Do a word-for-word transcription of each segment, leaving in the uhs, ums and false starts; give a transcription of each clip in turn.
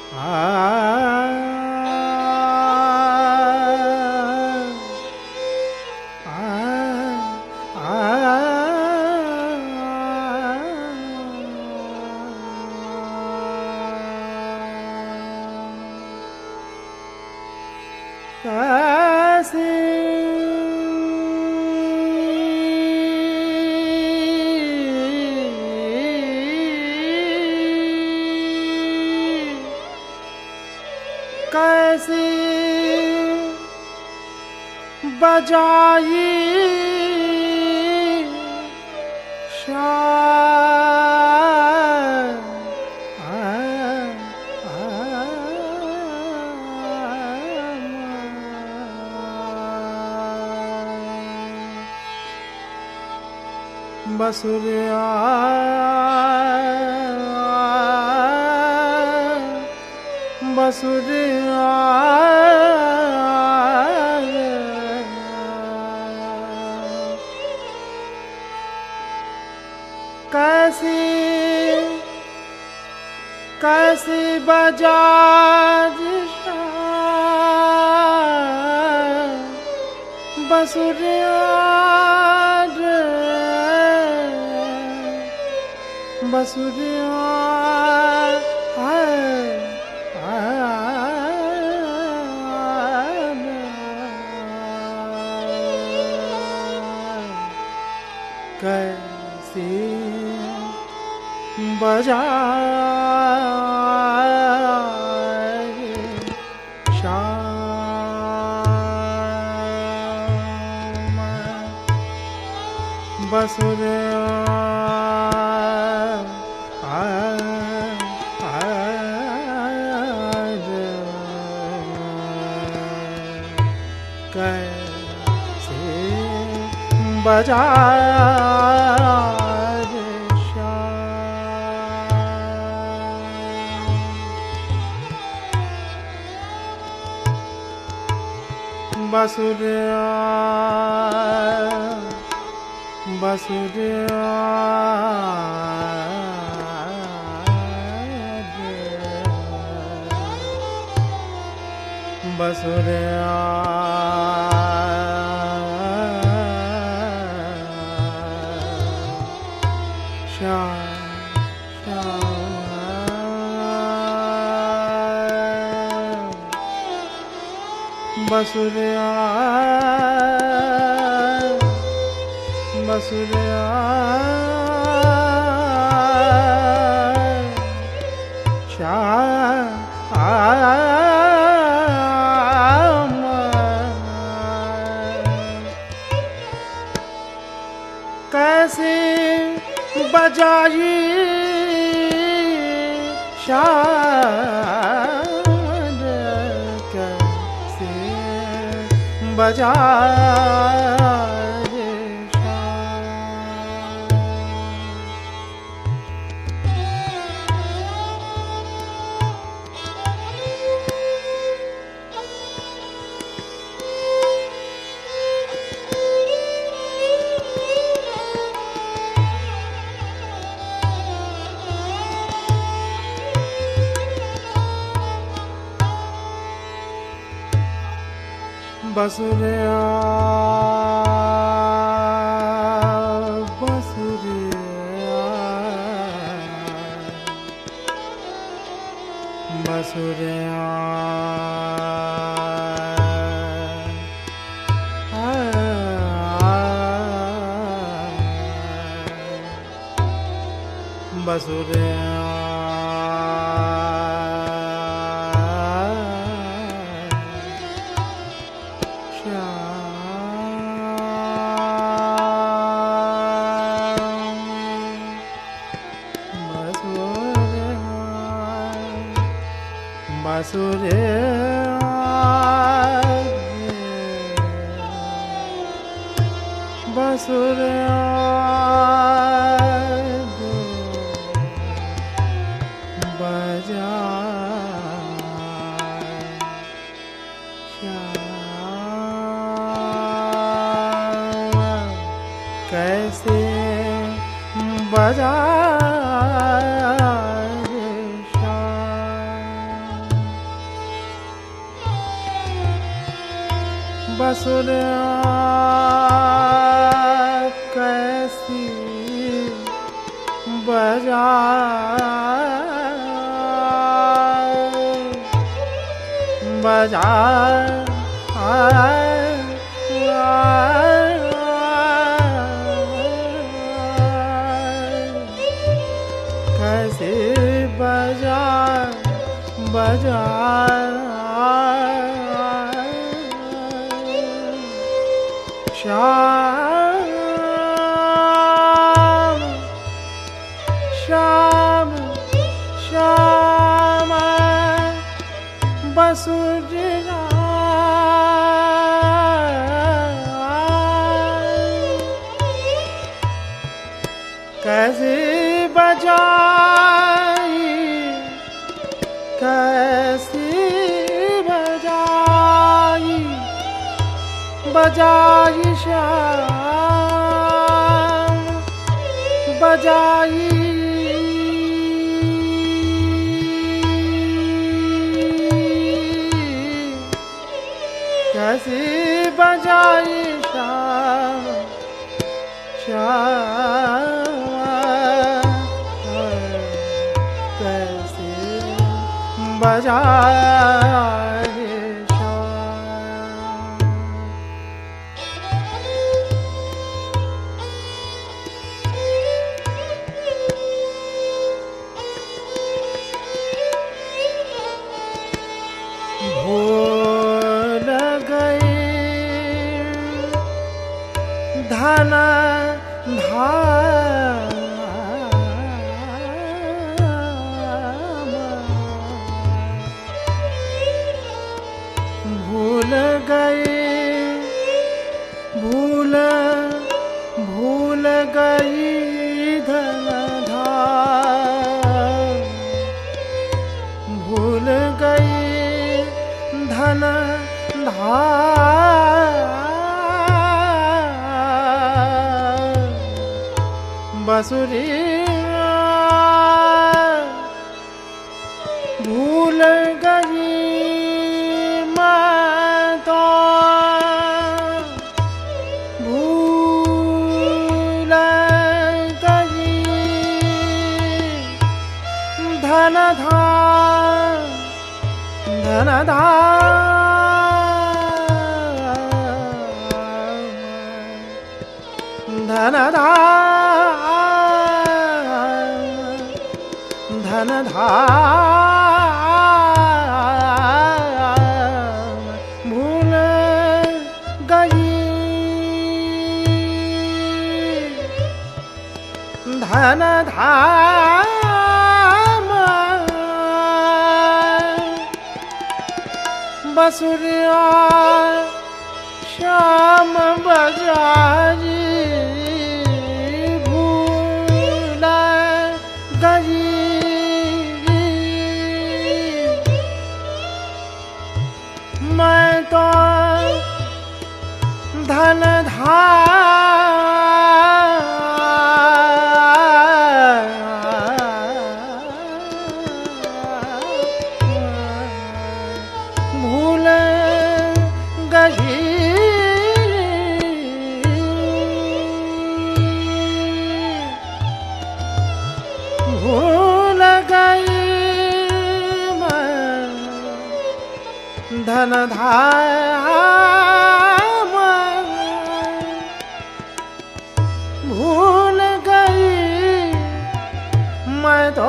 कैसी बजाई शान बसुरिया बसुरिया कैसी कैसी बजाज बसुरिया बसुरिया कैसी बजाए श्याम बसुरिया कैसे बजाए श्याम बसुरिया बसुरिया बसुरिया श्याम श्याम बसुरिया बसुरिया श्याम कैसे बजाई शान कैसे बजाए बसुरिया बसुरिया बसुरिया बसुरिया बसुरिया बसुरिया बजा कैसे बजा श्याम बसुरिया कैसी बजाए बजाए कैसे बजाए बजाए श्याम श्याम श्याम बसुरिया कैसे बजाई कैसी बजाई बजाई श्याम बजाई कैसी बजाई श्याम श्याम कैसी बजाई भूल गई धन धाम भूल गई भूल भूल गई धन धाम भूल गई धन धाम बसुरिया भूल गई मैं तो भूल गई धन धाम धन धाम धन धाम धन धाम भूल गई धन धाम बसुरिया श्याम बजाई भूल गई मैं तो धन धाम भूल गई भूल गई मैं धन धाम भूल गई मैं तो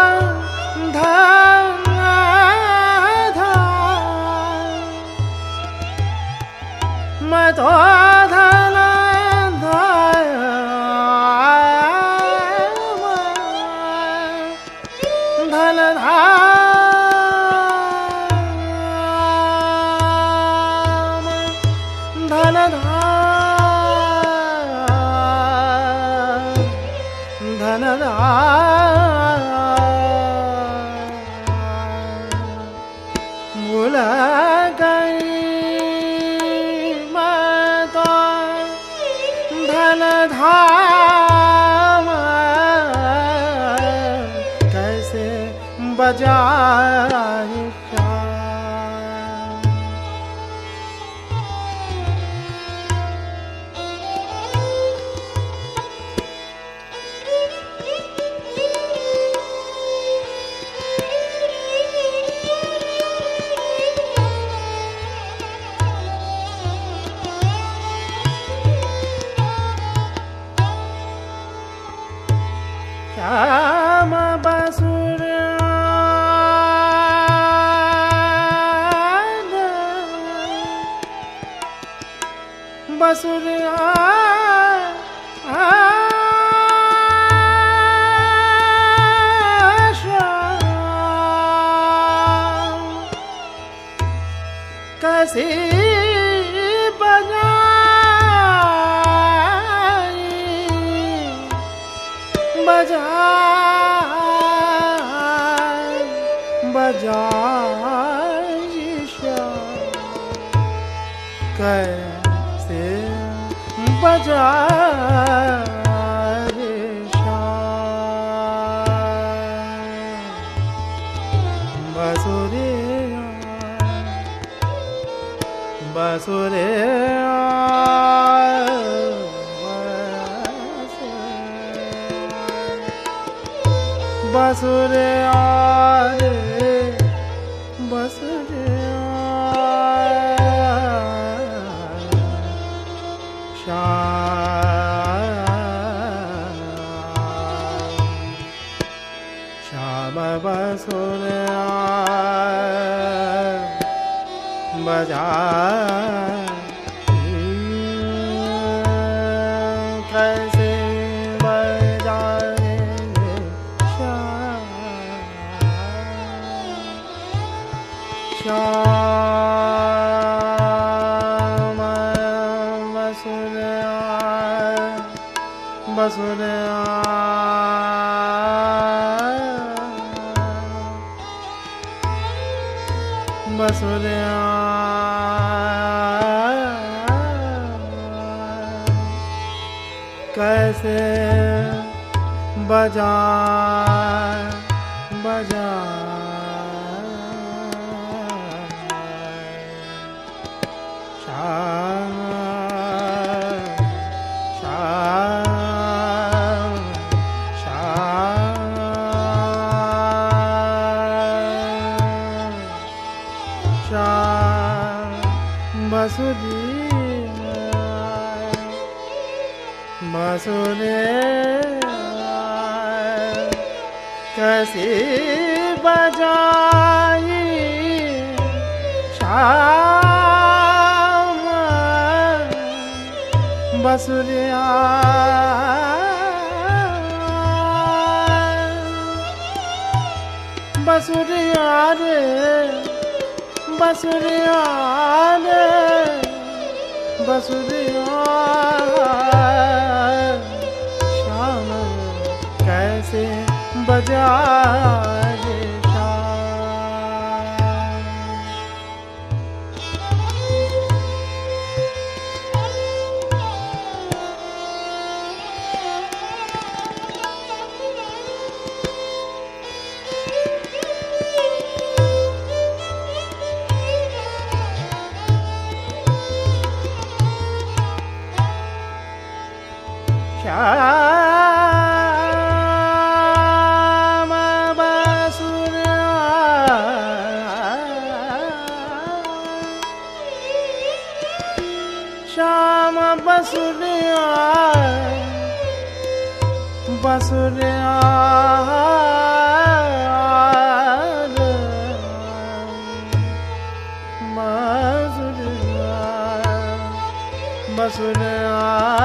धन धाम मैं तो धन धाम धन धाम धन धाम धन धाम भूल गई मैं तो धन धाम कैसे बजाई श्याम बसुरिया कैसी बजाई बजाई बजाई कैसे बजाई बसुरिया बसुरिया बसुरिया रे बसुरिया श्याम बसुरिया बजा कैसे बजाएंगे श्याम बसुरिया बसुरिया बसुरिया कैसे बजा बजा श्याम श्याम श्याम श्याम बसुरिया बसुरिया कैसी बजाई श्याम बसुरिया बसुरिया रे बसुरिया रे बसुरिया श्याम कैसे बजाए श्याम बसुरिया श्याम बसुरिया बसुरिया बसुरिया बसुरिया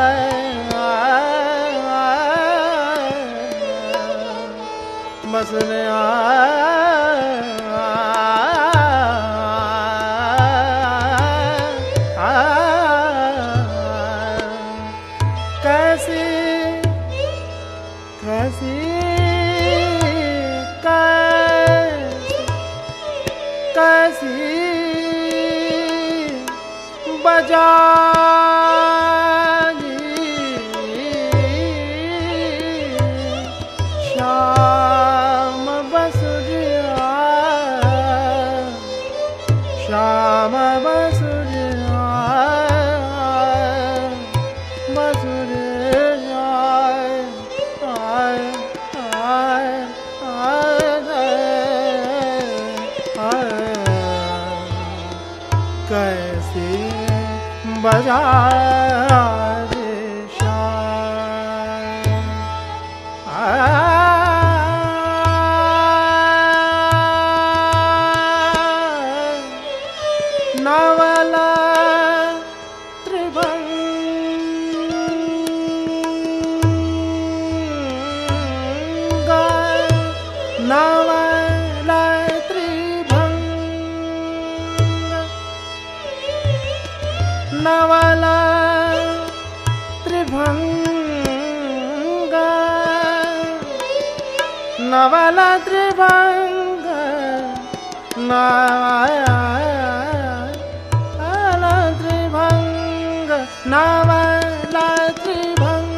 बसुरिया कैसी कैसी कैसी बजा श्याम बसुरिया बसुरिया आए आए आए कैसे बजा रे श्याम नवला त्रिभंग नवल त्रिभंग नवल त्रिभंग नवल त्रिभंग नवल त्रिभंग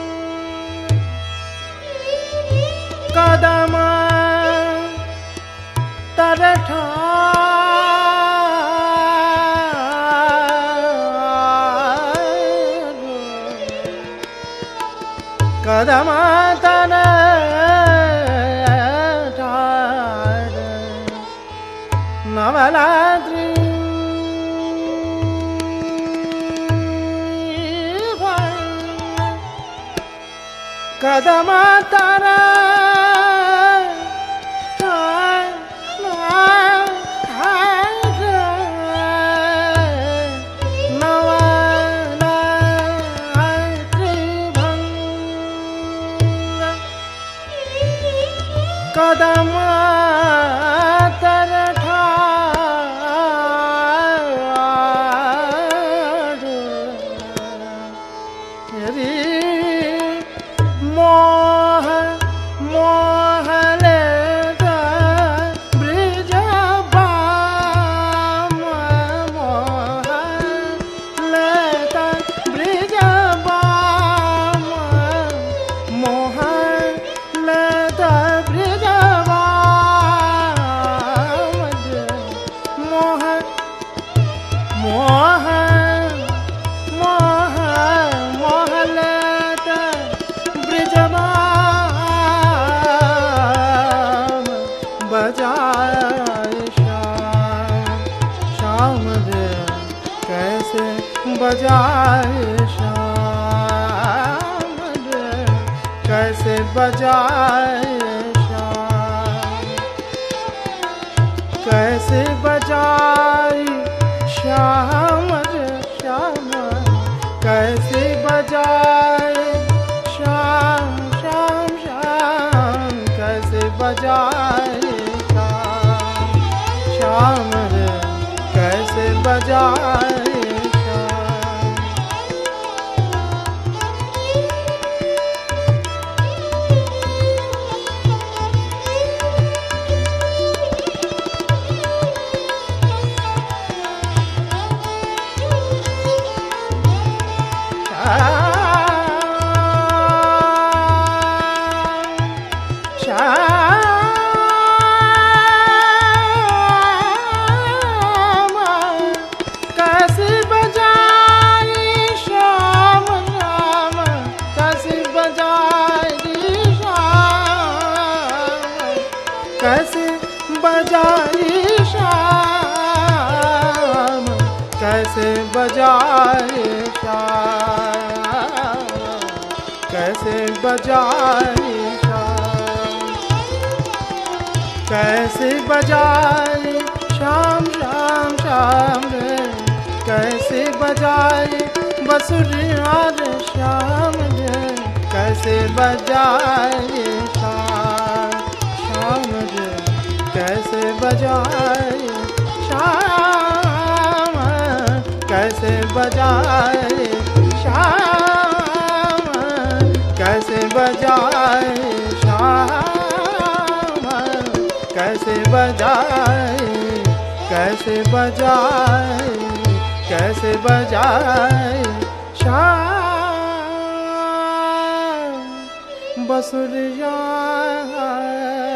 कदम तरठा कदम तन नवलाद्रि कदम तर कदम तर ठारी मोह मोह लेता ब्रिज बाम मोह लेता ब्रिज बाम मोह लेता ब्रिज मोह मोह मोह मोह लेता ब्रिजबाम बजाए श्याम श्याम रे कैसे बजाए श्याम रे कैसे बजाए कैसे बजाई श्याम रे श्याम कैसे बजाए श्याम श्याम श्याम कैसे बजाए श्याम श्याम रे कैसे बजाए श्याम कैसे बजाई श्याम श्याम कैसे बजाई श्याम कैसे बजाई श्याम कैसे बजाए श्याम कैसे बजाए कैसे बजाए श्याम श्याम श्याम रे कैसे बजाए बसुरिया रे श्याम रे कैसे बजाए श्याम श्याम रे कैसे बजाए श्याम कैसे बजाए श्याम कैसे बजाए श्याम कैसे बजाए कैसे बजाए कैसे बजाए श्याम बसुरिया